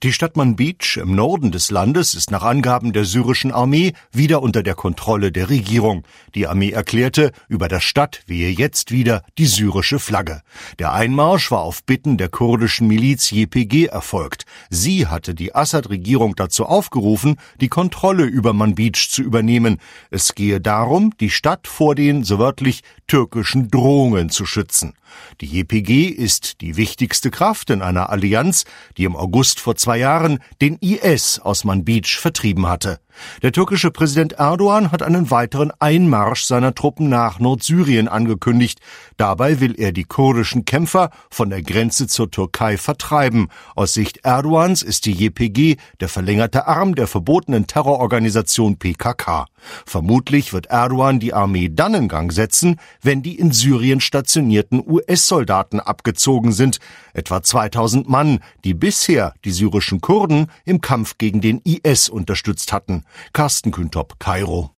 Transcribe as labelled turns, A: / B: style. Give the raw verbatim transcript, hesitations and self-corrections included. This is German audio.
A: Die Stadt Manbij im Norden des Landes ist nach Angaben der syrischen Armee wieder unter der Kontrolle der Regierung. Die Armee erklärte, über der Stadt wehe jetzt wieder die syrische Flagge. Der Einmarsch war auf Bitten der kurdischen Miliz J P G erfolgt. Sie hatte die Assad-Regierung dazu aufgerufen, die Kontrolle über Manbij zu übernehmen. Es gehe darum, die Stadt vor den, so wörtlich, türkischen Drohungen zu schützen. Die J P G ist die wichtigste Kraft in einer Allianz, die im August vor zwei Jahren den I S aus Manbij vertrieben hatte. Der türkische Präsident Erdogan hat einen weiteren Einmarsch seiner Truppen nach Nordsyrien angekündigt. Dabei will er die kurdischen Kämpfer von der Grenze zur Türkei vertreiben. Aus Sicht Erdogans ist die J P G der verlängerte Arm der verbotenen Terrororganisation P K K. Vermutlich wird Erdogan die Armee dann in Gang setzen, wenn die in Syrien stationierten U S-Soldaten abgezogen sind, etwa zweitausend Mann, die bisher die syrischen Kurden im Kampf gegen den I S unterstützt hatten. Carsten Kühntop, Kairo.